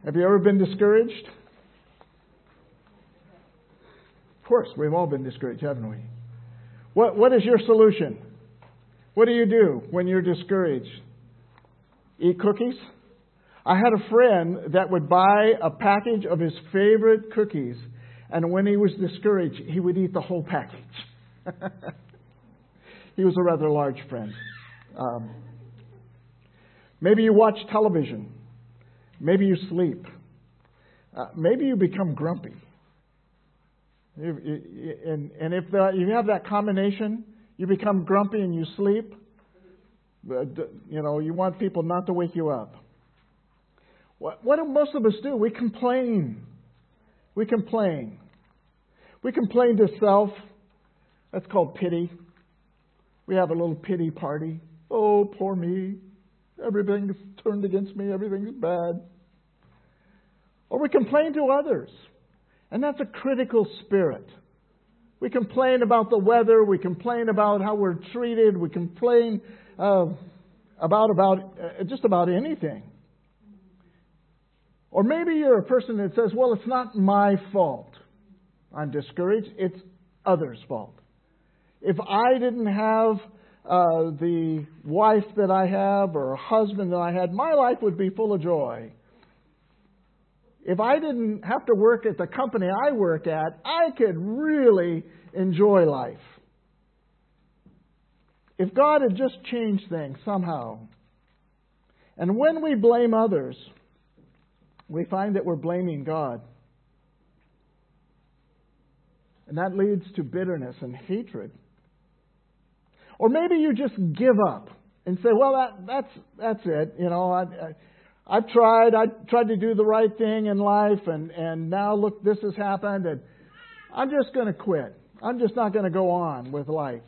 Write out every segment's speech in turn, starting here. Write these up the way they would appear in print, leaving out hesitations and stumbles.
Have you ever been discouraged? Of course, we've all been discouraged, haven't we? What is your solution? What do you do when you're discouraged? Eat cookies? I had a friend that would buy a package of his favorite cookies, and when he was discouraged, he would eat the whole package. He was a rather large friend. Maybe you watch television. Maybe you sleep. Maybe you become grumpy. And if you have that combination, you become grumpy and you sleep, you want people not to wake you up. What do most of us do? We complain. We complain. We complain to self. That's called pity. We have a little pity party. Oh, poor me. Everything's turned against me. Everything's bad. Or we complain to others. And that's a critical spirit. We complain about the weather. We complain about how we're treated. We complain about just about anything. Or maybe you're a person that says, well, it's not my fault I'm discouraged. It's others' fault. If I didn't have the wife that I have or a husband that I had, my life would be full of joy. If I didn't have to work at the company I work at, I could really enjoy life. If God had just changed things somehow. And when we blame others, we find that we're blaming God. And that leads to bitterness and hatred. Or maybe you just give up and say, well, that's it. I've tried to do the right thing in life, and now look, this has happened, and I'm just going to quit. I'm just not going to go on with life.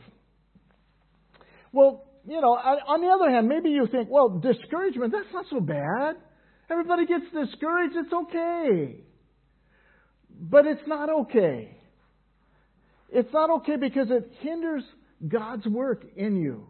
Well, on the other hand, maybe you think, well, discouragement, that's not so bad. Everybody gets discouraged. It's okay. But it's not okay. It's not okay because it hinders God's work in you.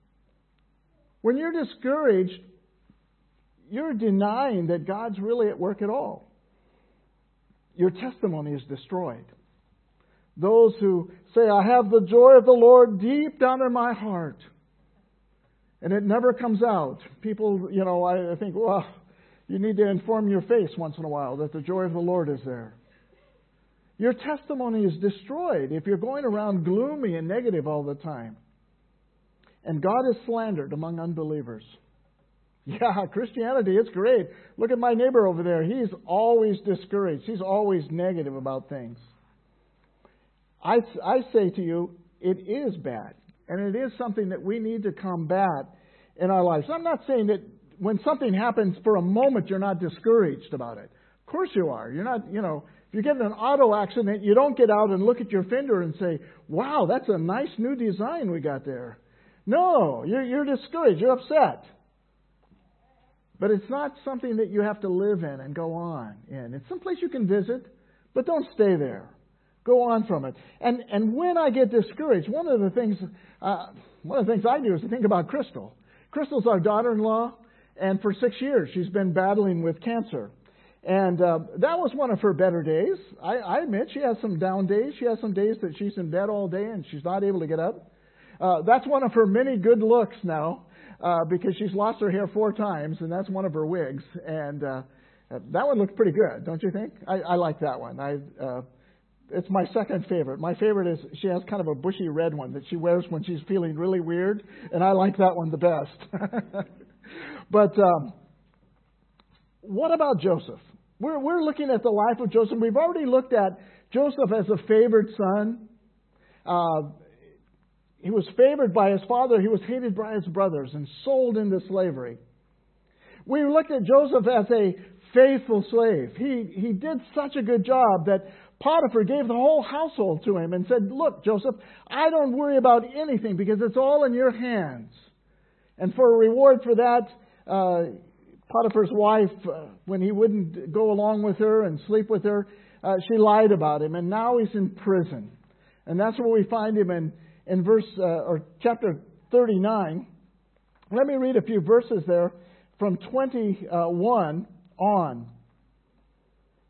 When you're discouraged, you're denying that God's really at work at all. Your testimony is destroyed. Those who say, I have the joy of the Lord deep down in my heart, and it never comes out. People, I think, well, you need to inform your face once in a while that the joy of the Lord is there. Your testimony is destroyed if you're going around gloomy and negative all the time. And God is slandered among unbelievers. Yeah, Christianity, it's great. Look at my neighbor over there. He's always discouraged. He's always negative about things. I say to you, it is bad. And it is something that we need to combat in our lives. I'm not saying that when something happens for a moment, you're not discouraged about it. Of course you are. You're not, if you get in an auto accident, you don't get out and look at your fender and say, wow, that's a nice new design we got there. No, you're discouraged. You're upset. But it's not something that you have to live in and go on in. It's someplace you can visit, but don't stay there. Go on from it. And when I get discouraged, one of the things I do is to think about Crystal. Crystal's our daughter-in-law, and for 6 years she's been battling with cancer. And that was one of her better days. I admit she has some down days. She has some days that she's in bed all day and she's not able to get up. That's one of her many good looks now, because she's lost her hair 4 times, and that's one of her wigs. And that one looks pretty good, don't you think? I like that one. It's my second favorite. My favorite is she has kind of a bushy red one that she wears when she's feeling really weird, and I like that one the best. But what about Joseph? We're looking at the life of Joseph. We've already looked at Joseph as a favored son. He was favored by his father. He was hated by his brothers and sold into slavery. We looked at Joseph as a faithful slave. He did such a good job that Potiphar gave the whole household to him and said, look, Joseph, I don't worry about anything because it's all in your hands. And for a reward for that, Potiphar's wife, when he wouldn't go along with her and sleep with her, she lied about him. And now he's in prison. And that's where we find him in chapter 39. Let me read a few verses there from 21 on.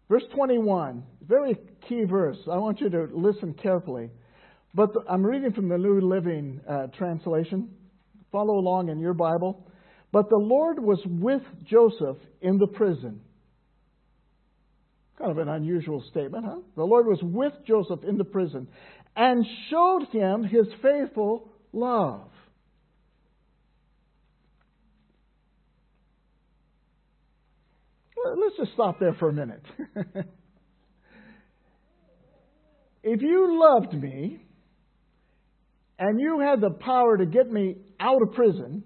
Verse 21, very key verse. I want you to listen carefully. But I'm reading from the New Living Translation. Follow along in your Bible. But the Lord was with Joseph in the prison. Kind of an unusual statement, huh? The Lord was with Joseph in the prison and showed him His faithful love. Let's just stop there for a minute. If you loved me and you had the power to get me out of prison,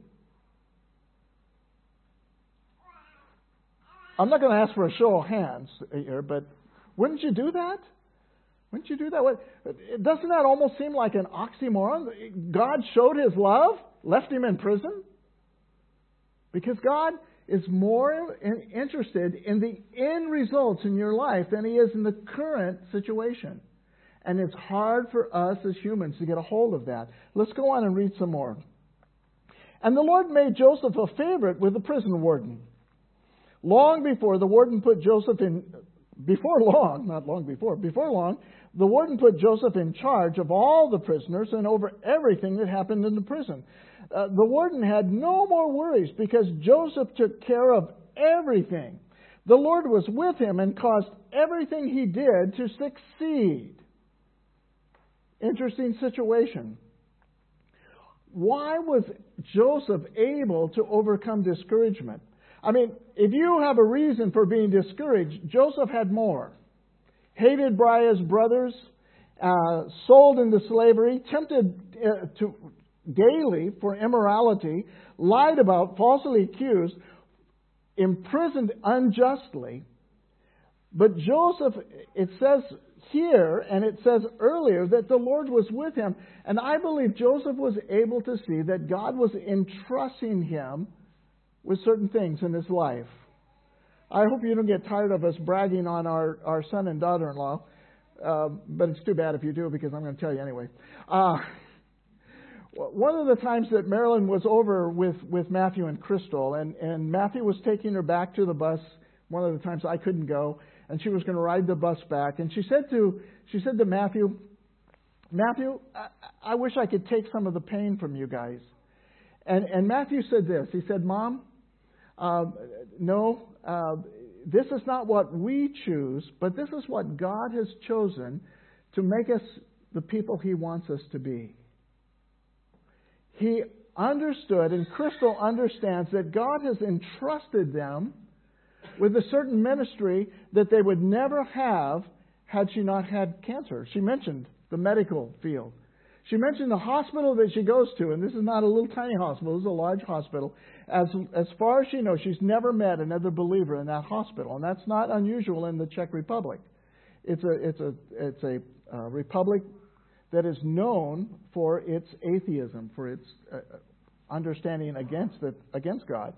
I'm not going to ask for a show of hands here, but wouldn't you do that? Wouldn't you do that? Doesn't that almost seem like an oxymoron? God showed His love, left him in prison? Because God is more interested in the end results in your life than He is in the current situation. And it's hard for us as humans to get a hold of that. Let's go on and read some more. And the Lord made Joseph a favorite with the prison warden. Long before the warden put Joseph in, before long, the warden put Joseph in charge of all the prisoners and over everything that happened in the prison. The warden had no more worries because Joseph took care of everything. The Lord was with him and caused everything he did to succeed. Interesting situation. Why was Joseph able to overcome discouragement? I mean, if you have a reason for being discouraged, Joseph had more. Hated by his brothers, sold into slavery, tempted daily for immorality, lied about, falsely accused, imprisoned unjustly. But Joseph, it says here, and it says earlier, that the Lord was with him. And I believe Joseph was able to see that God was entrusting him with certain things in his life. I hope you don't get tired of us bragging on our son and daughter-in-law, but it's too bad if you do, because I'm going to tell you anyway. One of the times that Marilyn was over with Matthew and Crystal, and Matthew was taking her back to the bus, one of the times I couldn't go, and she was going to ride the bus back, and she said to Matthew, I wish I could take some of the pain from you guys. And Matthew said this. He said, Mom, no, this is not what we choose, but this is what God has chosen to make us the people He wants us to be. He understood, and Crystal understands, that God has entrusted them with a certain ministry that they would never have had she not had cancer. She mentioned the medical field. She mentioned the hospital that she goes to, and this is not a little tiny hospital, this is a large hospital. As far as she knows, she's never met another believer in that hospital, and that's not unusual in the Czech Republic. It's a republic that is known for its atheism, for its understanding against God.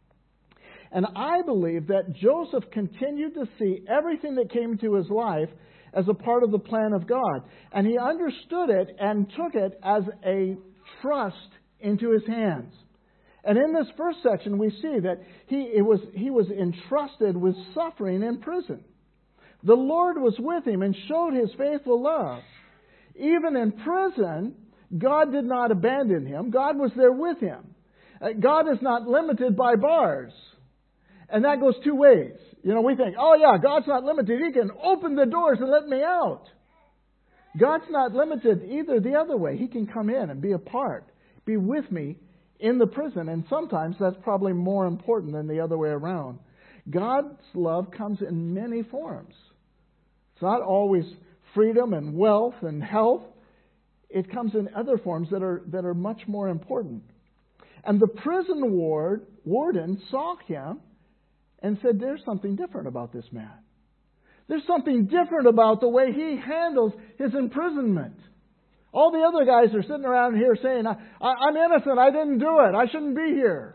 And I believe that Joseph continued to see everything that came into his life as a part of the plan of God. And he understood it and took it as a trust into his hands. And in this first section, we see that he was entrusted with suffering in prison. The Lord was with him and showed His faithful love. Even in prison, God did not abandon him. God was there with him. God is not limited by bars. And that goes two ways. You know, we think, oh yeah, God's not limited. He can open the doors and let me out. God's not limited either the other way. He can come in and be a part, be with me in the prison. And sometimes that's probably more important than the other way around. God's love comes in many forms. It's not always freedom and wealth and health. It comes in other forms that are much more important. And the prison warden saw him and said, there's something different about this man. There's something different about the way he handles his imprisonment. All the other guys are sitting around here saying, I'm innocent, I didn't do it, I shouldn't be here.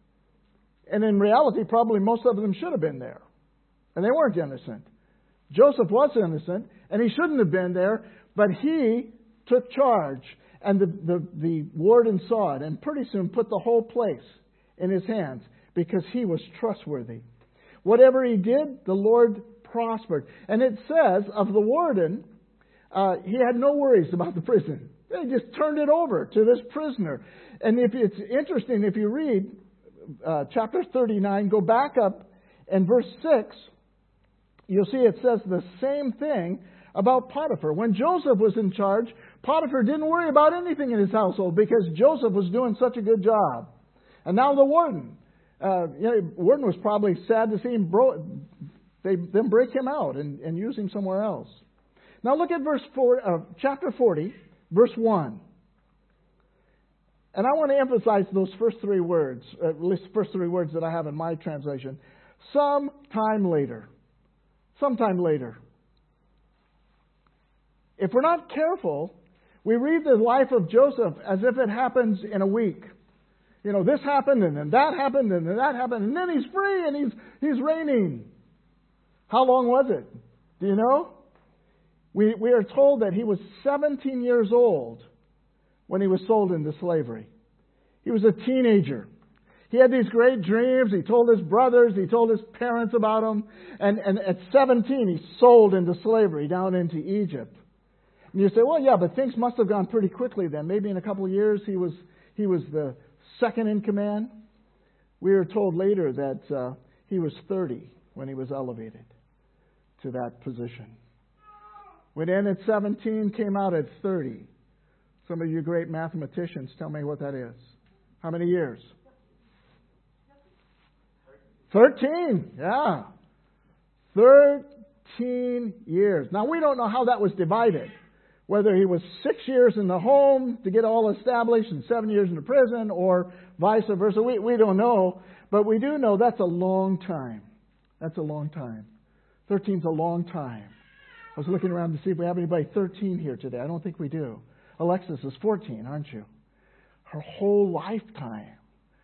And in reality, probably most of them should have been there. And they weren't innocent. Joseph was innocent, and he shouldn't have been there, but he took charge. And the warden saw it, and pretty soon put the whole place in his hands, because he was trustworthy. Whatever he did, the Lord prospered. And it says of the warden, he had no worries about the prison. They just turned it over to this prisoner. And if it's interesting, if you read chapter 39, go back up and verse 6, you'll see it says the same thing about Potiphar. When Joseph was in charge, Potiphar didn't worry about anything in his household because Joseph was doing such a good job. And now the warden, warden was probably sad to see him them break him out and use him somewhere else. Now look at chapter 40, verse 1. And I want to emphasize those first three words, at least the first three words that I have in my translation. Sometime later. Sometime later. If we're not careful, we read the life of Joseph as if it happens in a week. This happened, and then that happened, and then that happened, and then he's free, and he's reigning. How long was it? Do you know? We are told that he was 17 years old when he was sold into slavery. He was a teenager. He had these great dreams. He told his brothers. He told his parents about them. And at 17, he's sold into slavery down into Egypt. And you say, well, yeah, but things must have gone pretty quickly then. Maybe in a couple of years he was the second in command. We are told later that he was 30 when he was elevated to that position. Went in at 17, came out at 30. Some of you great mathematicians, tell me what that is. How many years? 13. Yeah. 13 years. Now, we don't know how that was divided. Whether he was 6 years in the home to get all established and 7 years in the prison or vice versa. We don't know. But we do know that's a long time. That's a long time. 13's a long time. I was looking around to see if we have anybody 13 here today. I don't think we do. Alexis is 14, aren't you? Her whole lifetime.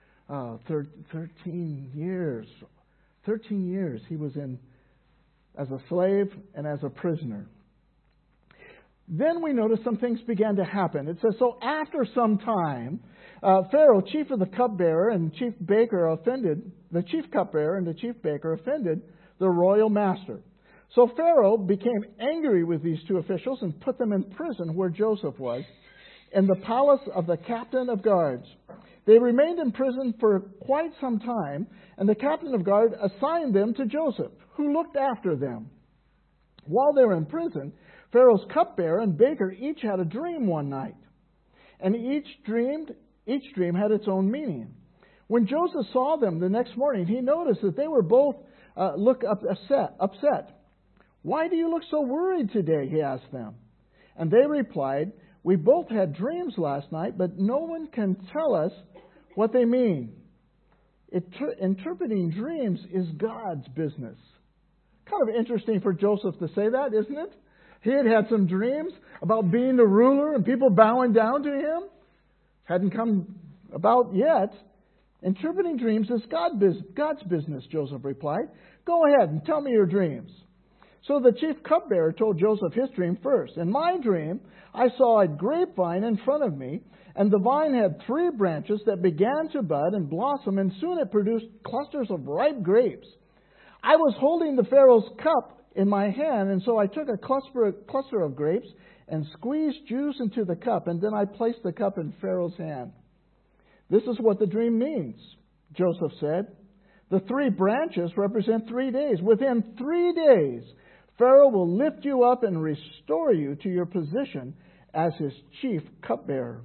13 years. 13 years he was in as a slave and as a prisoner. Then we notice some things began to happen. It says, so after some time, Pharaoh, chief of the cupbearer and chief baker offended the chief baker offended the royal master. So Pharaoh became angry with these two officials and put them in prison where Joseph was, in the palace of the captain of guards. They remained in prison for quite some time, and the captain of guard assigned them to Joseph, who looked after them. While they were in prison, Pharaoh's cupbearer and baker each had a dream one night, and each dream had its own meaning. When Joseph saw them the next morning, he noticed that they were both upset. Why do you look so worried today? He asked them. And they replied, we both had dreams last night, but no one can tell us what they mean. Interpreting dreams is God's business. Kind of interesting for Joseph to say that, isn't it? He had some dreams about being the ruler and people bowing down to him. Hadn't come about yet. Interpreting dreams is God's business, Joseph replied. Go ahead and tell me your dreams. So the chief cupbearer told Joseph his dream first. In my dream, I saw a grapevine in front of me, and the vine had 3 branches that began to bud and blossom, and soon it produced clusters of ripe grapes. I was holding the Pharaoh's cup in my hand, and so I took a cluster of grapes and squeezed juice into the cup, and then I placed the cup in Pharaoh's hand. This is what the dream means, Joseph said. The 3 branches represent 3 days. Within 3 days, Pharaoh will lift you up and restore you to your position as his chief cupbearer.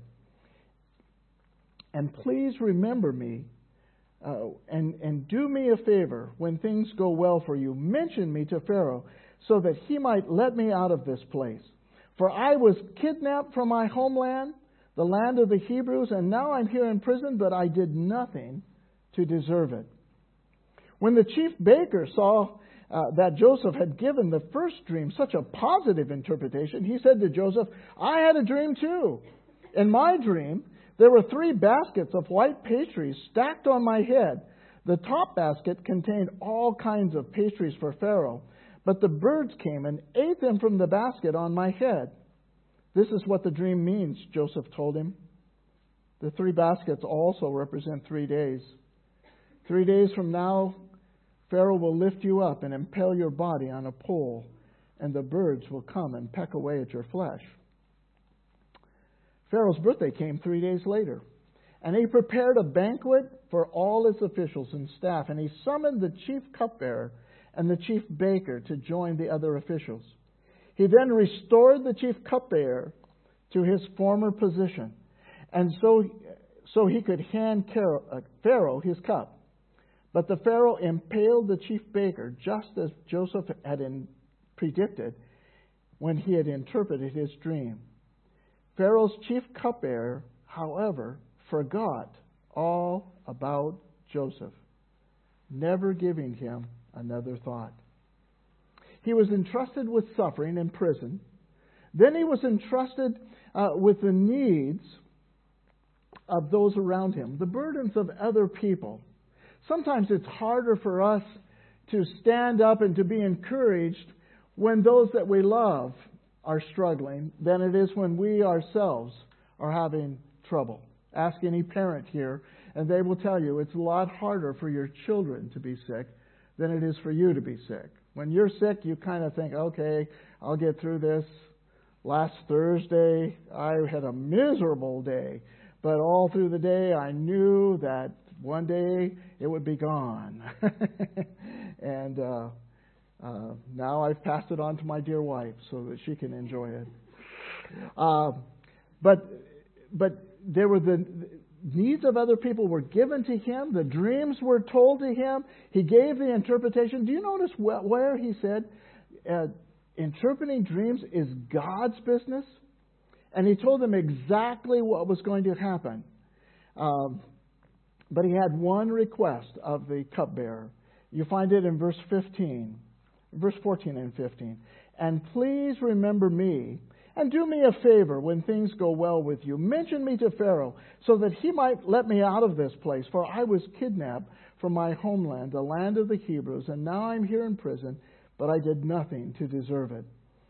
And please remember me and do me a favor when things go well for you. Mention me to Pharaoh so that he might let me out of this place. For I was kidnapped from my homeland, the land of the Hebrews, and now I'm here in prison, but I did nothing to deserve it. When the chief baker saw that Joseph had given the first dream such a positive interpretation, he said to Joseph, I had a dream too. In my dream, there were 3 baskets of white pastries stacked on my head. The top basket contained all kinds of pastries for Pharaoh, but the birds came and ate them from the basket on my head. This is what the dream means, Joseph told him. The 3 baskets also represent 3 days. 3 days from now, Pharaoh will lift you up and impale your body on a pole, and the birds will come and peck away at your flesh." Pharaoh's birthday came 3 days later, and he prepared a banquet for all his officials and staff, and he summoned the chief cupbearer and the chief baker to join the other officials. He then restored the chief cupbearer to his former position, and so he could hand Pharaoh his cup. But the Pharaoh impaled the chief baker, just as Joseph had predicted when he had interpreted his dream. Pharaoh's chief cupbearer, however, forgot all about Joseph, never giving him another thought. He was entrusted with suffering in prison. Then he was entrusted with the needs of those around him, the burdens of other people. Sometimes it's harder for us to stand up and to be encouraged when those that we love are struggling than it is when we ourselves are having trouble. Ask any parent here, and they will tell you it's a lot harder for your children to be sick than it is for you to be sick. When you're sick, you kind of think, okay, I'll get through this. Last Thursday, I had a miserable day, but all through the day, I knew that one day it would be gone. And now I've passed it on to my dear wife so that she can enjoy it. But there were the needs of other people were given to him. The dreams were told to him. He gave the interpretation. Do you notice where he said, interpreting dreams is God's business? And he told them exactly what was going to happen. But he had one request of the cupbearer. You find it in verse 14 and 15. "And please remember me, and do me a favor when things go well with you. Mention me to Pharaoh, so that he might let me out of this place. For I was kidnapped from my homeland, the land of the Hebrews, and now I'm here in prison, but I did nothing to deserve it."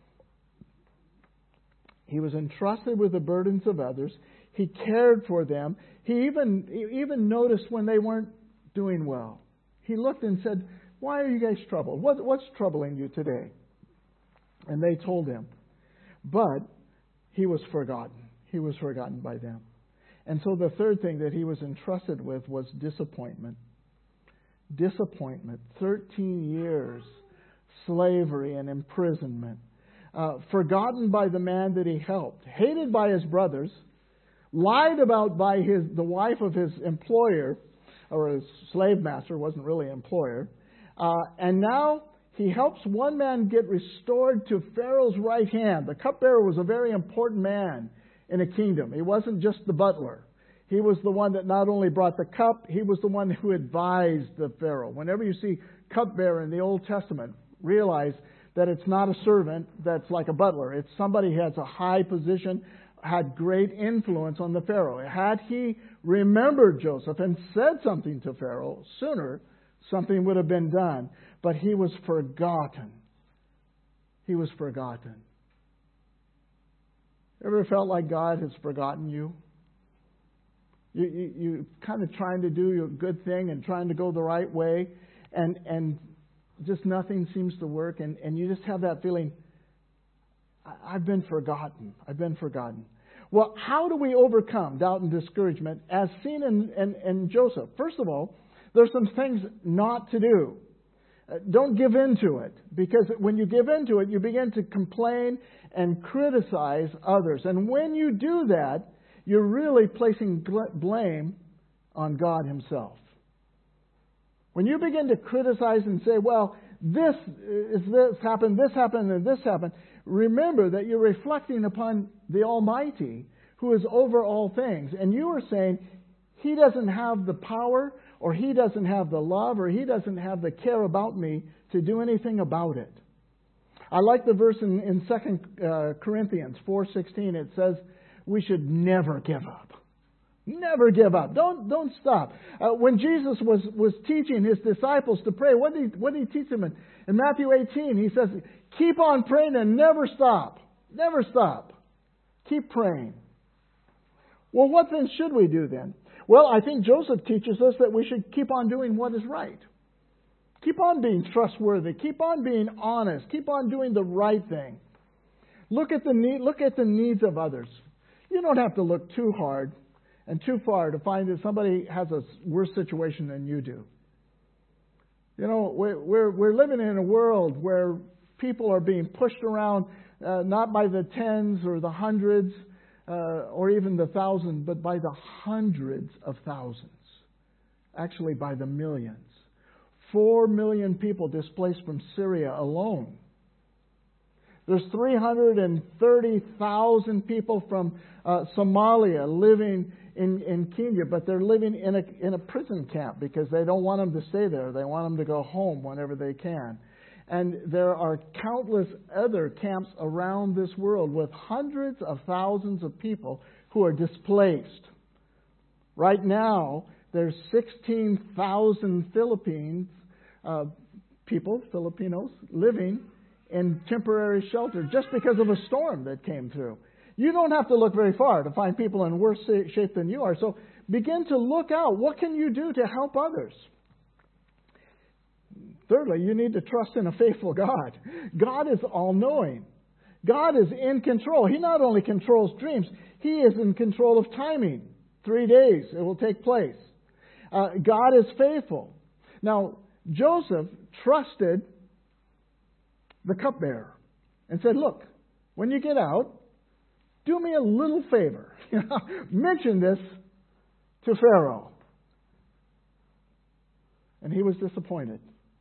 He was entrusted with the burdens of others. He cared for them. He even noticed when they weren't doing well. He looked and said, "Why are you guys troubled? What's troubling you today?" And they told him. But he was forgotten. He was forgotten by them. And so the third thing that he was entrusted with was disappointment. Disappointment. 13 years, slavery and imprisonment. Forgotten by the man that he helped. Hated by his brothers. Lied about by the wife of his employer, or his slave master, wasn't really employer. And now he helps one man get restored to Pharaoh's right hand. The cupbearer was a very important man in a kingdom. He wasn't just the butler. He was the one that not only brought the cup, he was the one who advised the Pharaoh. Whenever you see cupbearer in the Old Testament, realize that it's not a servant that's like a butler. It's somebody who has a high position, had great influence on the Pharaoh. Had he remembered Joseph and said something to Pharaoh sooner, something would have been done. But he was forgotten. He was forgotten. Ever felt like God has forgotten you? You kind of trying to do your good thing and trying to go the right way, and just nothing seems to work, and you just have that feeling, I've been forgotten. I've been forgotten. Well, how do we overcome doubt and discouragement as seen in Joseph? First of all, there's some things not to do. Don't give in to it, because when you give in to it, you begin to complain and criticize others. And when you do that, you're really placing blame on God Himself. When you begin to criticize and say, well, this happened, and this happened, remember that you're reflecting upon the Almighty who is over all things. And you are saying, He doesn't have the power, or He doesn't have the love, or He doesn't have the care about me to do anything about it. I like the verse in 2 Corinthians 4:16. It says, we should never give up. Never give up. Don't stop. When Jesus was teaching His disciples to pray, what did He teach them in Matthew 18? He says, keep on praying and never stop. Never stop. Keep praying. Well, what then should we do then? Well, I think Joseph teaches us that we should keep on doing what is right. Keep on being trustworthy. Keep on being honest. Keep on doing the right thing. Look at the needs of others. You don't have to look too hard and too far to find that somebody has a worse situation than you do. You know, we're living in a world where people are being pushed around, not by the tens or the hundreds or even the thousands, but by the hundreds of thousands. Actually, by the millions. 4 million people displaced from Syria alone. There's 330,000 people from Somalia living in Kenya, but they're living in a prison camp because they don't want them to stay there. They want them to go home whenever they can. And there are countless other camps around this world with hundreds of thousands of people who are displaced. Right now, there's 16,000 Filipinos, living in temporary shelter just because of a storm that came through. You don't have to look very far to find people in worse shape than you are. So begin to look out. What can you do to help others? Thirdly, you need to trust in a faithful God. God is all-knowing. God is in control. He not only controls dreams, He is in control of timing. 3 days it will take place. God is faithful. Now, Joseph trusted the cupbearer and said, look, when you get out, do me a little favor. Mention this to Pharaoh. And he was disappointed.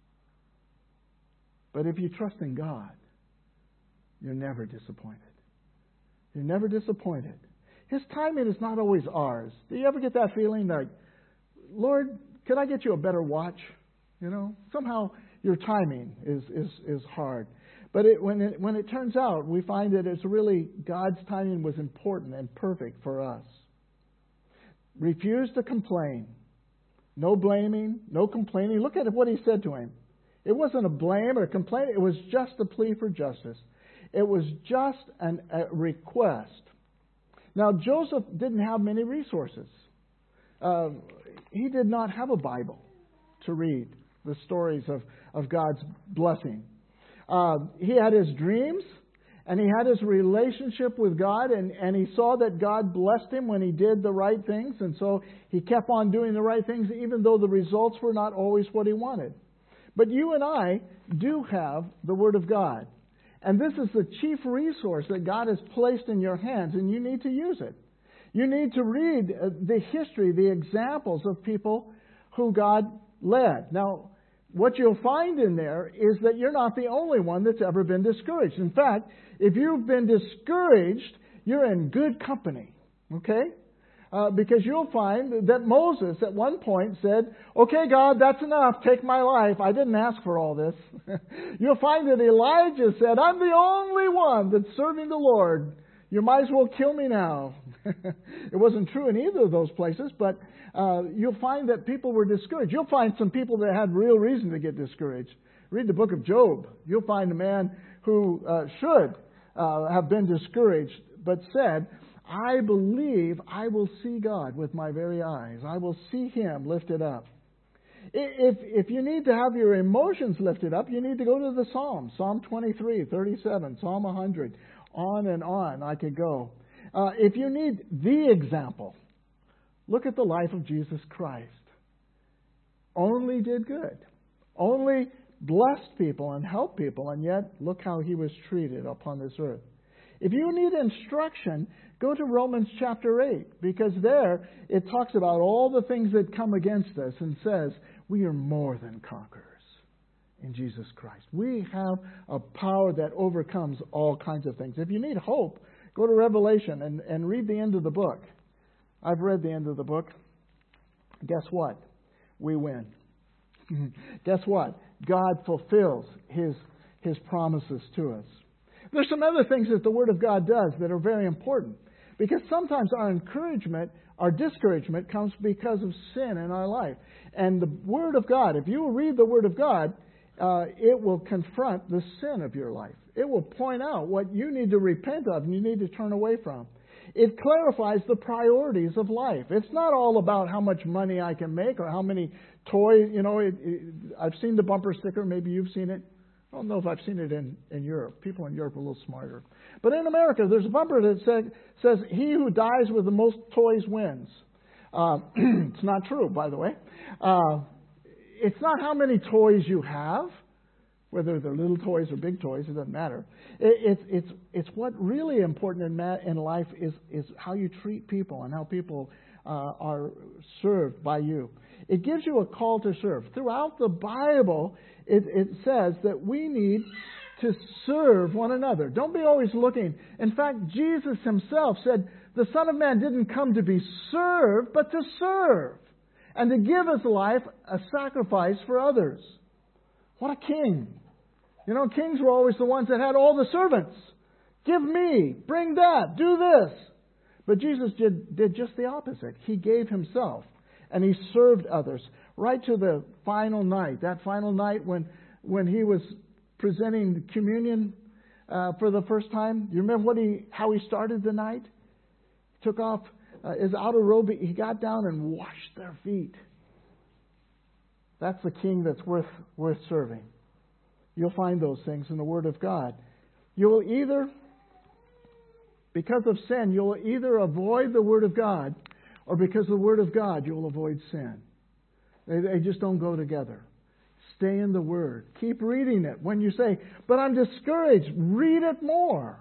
But if you trust in God, you're never disappointed. You're never disappointed. His timing is not always ours. Do you ever get that feeling like, Lord, could I get you a better watch? You know, somehow your timing is hard. But when it turns out, we find that it's really God's timing was important and perfect for us. Refuse to complain. No blaming, no complaining. Look at what he said to him. It wasn't a blame or a complaint. It was just a plea for justice. It was just a request. Now, Joseph didn't have many resources. He did not have a Bible to read the stories of God's blessing. He had his dreams, and he had his relationship with God, and he saw that God blessed him when he did the right things, and so he kept on doing the right things even though the results were not always what he wanted. But you and I do have the Word of God. And this is the chief resource that God has placed in your hands, and you need to use it. You need to read the history, the examples of people who God led. Now, what you'll find in there is that you're not the only one that's ever been discouraged. In fact, if you've been discouraged, you're in good company. Okay? Because you'll find that Moses at one point said, okay, God, that's enough. Take my life. I didn't ask for all this. You'll find that Elijah said, I'm the only one that's serving the Lord. You might as well kill me now. It wasn't true in either of those places, but you'll find that people were discouraged. You'll find some people that had real reason to get discouraged. Read the book of Job. You'll find a man who should have been discouraged, but said, I believe I will see God with my very eyes. I will see Him lifted up. If you need to have your emotions lifted up, you need to go to the Psalms. Psalm 23, 37, Psalm 100. On and on I could go. If you need the example, look at the life of Jesus Christ. Only did good. Only blessed people and helped people, and yet look how He was treated upon this earth. If you need instruction, go to Romans chapter 8, because there it talks about all the things that come against us and says we are more than conquerors in Jesus Christ. We have a power that overcomes all kinds of things. If you need hope, go to Revelation and read the end of the book. I've read the end of the book. Guess what? We win. Guess what? God fulfills His promises to us. There's some other things that the Word of God does that are very important. Because sometimes our encouragement, our discouragement comes because of sin in our life. And the Word of God, if you read the Word of God, it will confront the sin of your life. It will point out what you need to repent of and you need to turn away from. It clarifies the priorities of life. It's not all about how much money I can make or how many toys. I've seen the bumper sticker. Maybe you've seen it. I don't know if I've seen it in Europe. People in Europe are a little smarter. But in America, there's a bumper that says, "He who dies with the most toys wins." It's not true, by the way. It's not how many toys you have, whether they're little toys or big toys, it doesn't matter. It's what really important in life is how you treat people and how people are served by you. It gives you a call to serve. Throughout the Bible, it says that we need to serve one another. Don't be always looking. In fact, Jesus himself said, the Son of Man didn't come to be served, but to serve, and to give his life a sacrifice for others. What a king. Kings were always the ones that had all the servants. Give me, bring that, do this. But Jesus did just the opposite. He gave himself, and he served others right to the final night. That final night when he was presenting communion for the first time. You remember how he started the night? Took off his outer robe. He got down and washed their feet. That's the king that's worth serving. You'll find those things in the Word of God. Because of sin, you'll either avoid the Word of God, or because of the Word of God, you'll avoid sin. They just don't go together. Stay in the Word. Keep reading it. When you say, but I'm discouraged, read it more.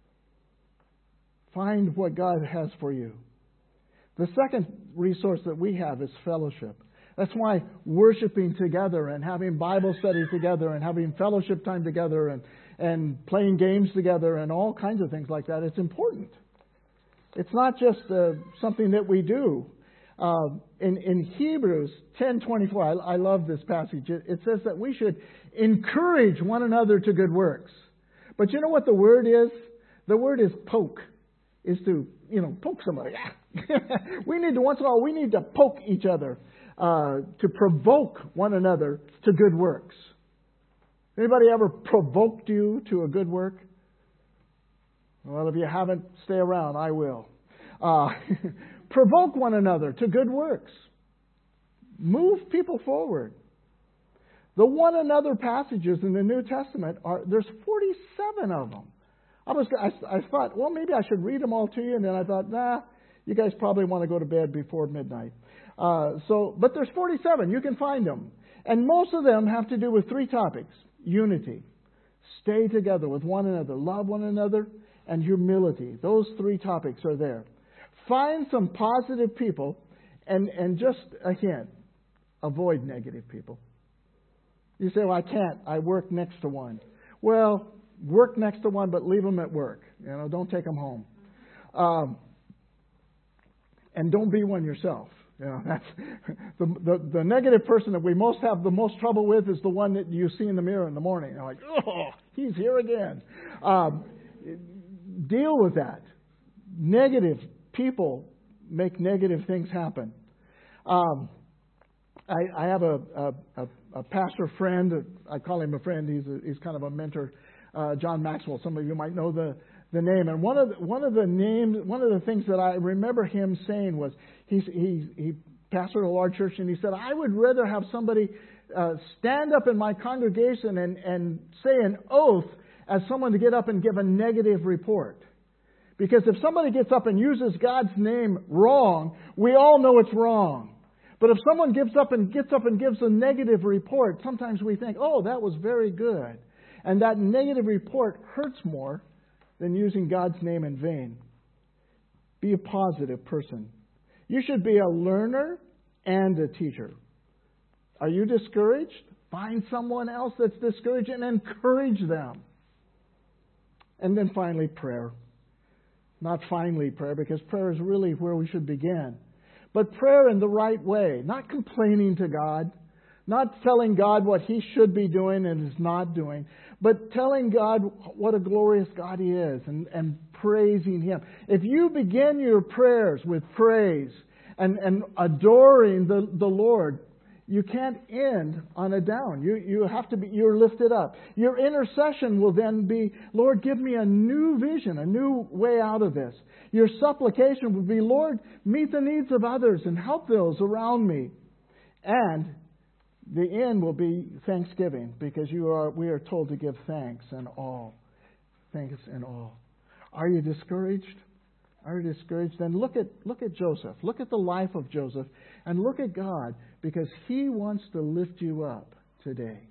Find what God has for you. The second resource that we have is fellowship. That's why worshiping together and having Bible studies together and having fellowship time together and playing games together and all kinds of things like that, it's important. It's not just something that we do. In Hebrews 10:24, I love this passage. It says that we should encourage one another to good works. But you know what the word is? The word is poke. Is to, poke somebody. We need to, once in a while, we need to poke each other to provoke one another to good works. Anybody ever provoked you to a good work? Well, if you haven't, stay around. I will. Provoke one another to good works. Move people forward. The one another passages in the New Testament there's 47 of them. I thought, well, maybe I should read them all to you, and then I thought, you guys probably want to go to bed before midnight. But there's 47. You can find them. And most of them have to do with three topics. Unity. Stay together with one another. Love one another. And humility. Those three topics are there. Find some positive people, and just a hint, avoid negative people. You say, well, I can't. I work next to one. Well, work next to one, but leave them at work. Don't take them home. And don't be one yourself. That's the negative person that we most have the most trouble with is the one that you see in the mirror in the morning. You're like, oh, he's here again. Deal with that. Negative people make negative things happen. I have a pastor friend. I call him a friend. He's kind of a mentor. John Maxwell. Some of you might know the name. And one of the things that I remember him saying was he pastored a large church, and he said, I would rather have somebody stand up in my congregation and say an oath as someone to get up and give a negative report. Because if somebody gets up and uses God's name wrong, we all know it's wrong. But if someone gets up and gives a negative report, sometimes we think, oh, that was very good. And that negative report hurts more than using God's name in vain. Be a positive person. You should be a learner and a teacher. Are you discouraged? Find someone else that's discouraged and encourage them. And then finally, prayer. Not finally prayer, because prayer is really where we should begin. But prayer in the right way. Not complaining to God. Not telling God what He should be doing and is not doing. But telling God what a glorious God He is and praising Him. If you begin your prayers with praise and adoring the Lord, You can't end on a down. You have to be, you're lifted up. Your intercession will then be, Lord, give me a new vision, a new way out of this. Your supplication will be, Lord, meet the needs of others and help those around me. And the end will be thanksgiving, because we are told to give thanks in all. Thanks in all. Are you discouraged? Are you discouraged? Then look at Joseph. Look at the life of Joseph and look at God, because He wants to lift you up today.